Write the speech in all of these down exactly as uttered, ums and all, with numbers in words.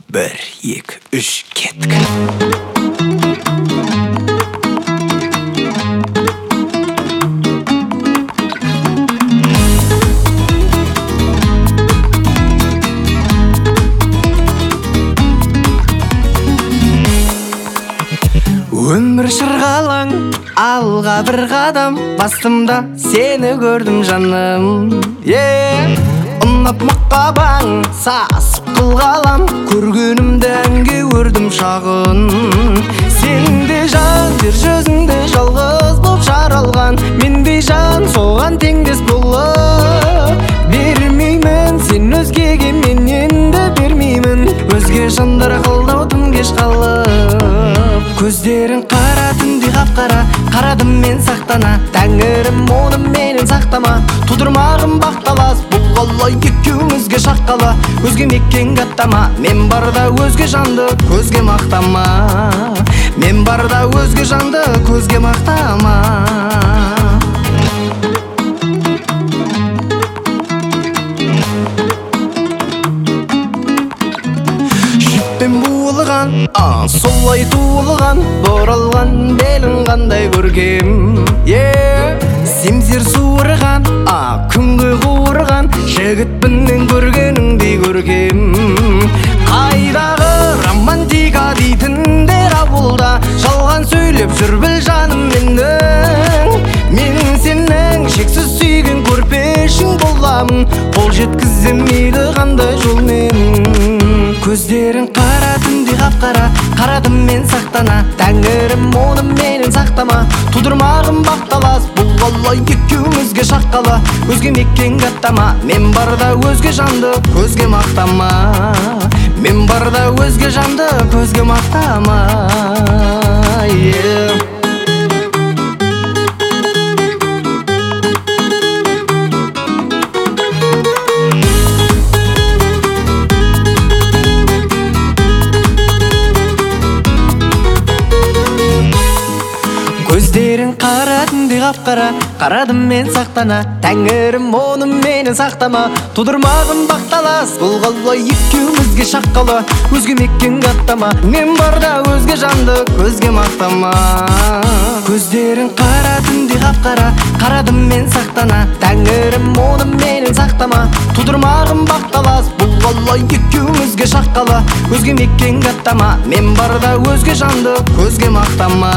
бір, екі, үш, кеттік. Өмір шырғалаң, алға бір қадам, бастымда сені көрдім жаным. Ұнап мақабаң, сасып қылғалам, көргенімді әнге өрдім шағын. Сенде жан, жер жүзінде жалғыз боп жаралған, мендей жан соған теңдес болып бермеймін. Сен өзгеге, мен енді бермеймін. Өзге жандар қолдаудым кеш қалып. Көздерің қара, түнде қап-қара, қарадым мен сақтана. Тәңірім оны менен сақтама, тудырмағым бақталас. Бұл қалай екеумізге шаққала, өзге мекен қаттама. Мен барда өзге жанды көзге мақтама, мен барда өзге жанды көзге мақтама. Шүппен буылған, солай туылған, бұралған белін қандай көркем. Семсер суырған, күнге қуырған, жігітпінен көргеніңдей көркем. Қайдағы романтика дейтіндер ауылда, жалған сөйлеп жүр біл жаным менің. Мен сенің шексіз сүйген көрпешің боламын, қол жеткіземейді қандай жолмен. Көздерің қара, түнде қап-қара, қарадым мен сақтана. Тәңірім оны менен сақтама, тудырмағым бақталас. Бұл қалай екеумізге шаққала, өзге мекен қаттама. Мен барда өзге жанды көзге мақтама, мен барда өзге жанды көзге мақтама. Көздерің қара, түнде қап-қара, қарадым мен сақтана. Тәңірім оны менен сақтама, тудырмағым бақталас. Бұл қалай екеумізге шаққала, өзге мекен қаттама. Мен барда өзге жанды көзге мақтама. Көздерің қара, түнде қап-қара, қарадым мен сақтана. Тәңірім оны менен сақтама, тудырмағым бақталас. Бұл қалай екеумізге шаққала, өзге мекен қаттама. Мен барда өзге жанды көзге мақтама,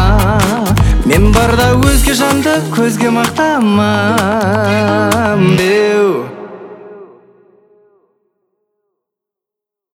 мен барда өзге жанды көзге мақтамам деу.